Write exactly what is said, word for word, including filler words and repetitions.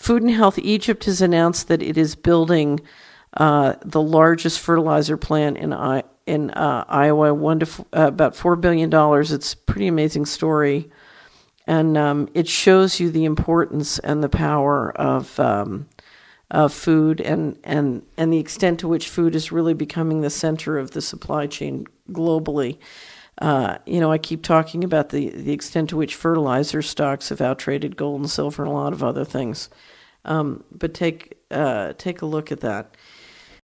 Food and Health Egypt has announced that it is building uh, the largest fertilizer plant in I- in uh, Iowa, one to f- uh, about four billion dollars. It's a pretty amazing story. And um, it shows you the importance and the power of um, of food and, and, and the extent to which food is really becoming the center of the supply chain globally. Uh, you know, I keep talking about the, the extent to which fertilizer stocks have outtraded gold and silver and a lot of other things. Um, but take uh, take a look at that.